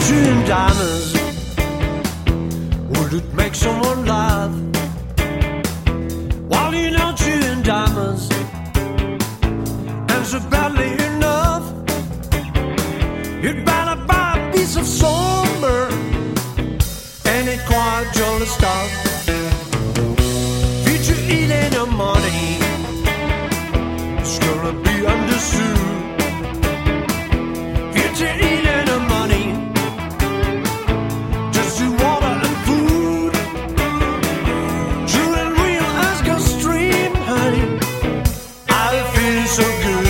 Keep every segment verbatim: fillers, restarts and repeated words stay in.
chewing diamonds, would it make someone laugh? While you know chewing diamonds answer badly enough, you'd better buy a piece of somber and a quiet jolly stuff. Future eating your money, it's gonna be understood. Future eating your money, just to water and food. True and real as Gulf Stream, honey, I feel so good.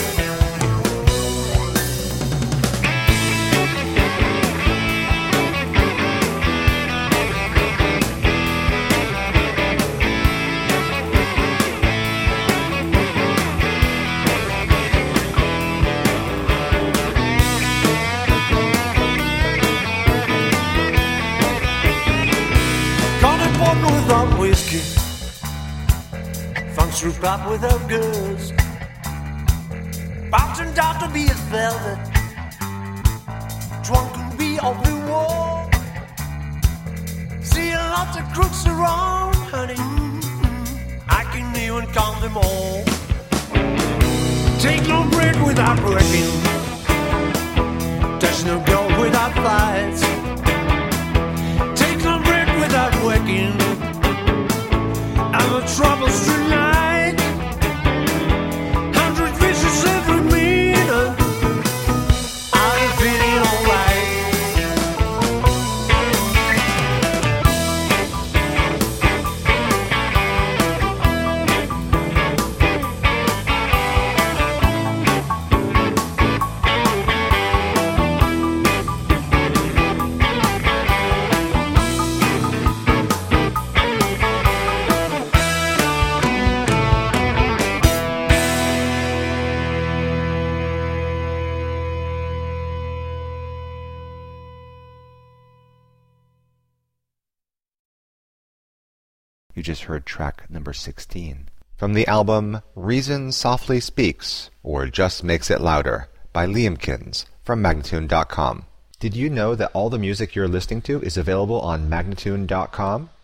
Without whiskey, funk through pop without girls, bound turned out to be as velvet, drunk and be off the wall. See a lot of crooks around, honey, I can even count them all. Take no break without working, there's no gold without fights. Take no break without working, and the troubles tonight. Hundred visits every minute, I'm feeling alright. You just heard track number sixteen from the album Reason Softly Speaks, or Just Makes It Louder, by Liamkins from Magnatune dot com. Did you know that all the music you're listening to is available on Magnatune dot com?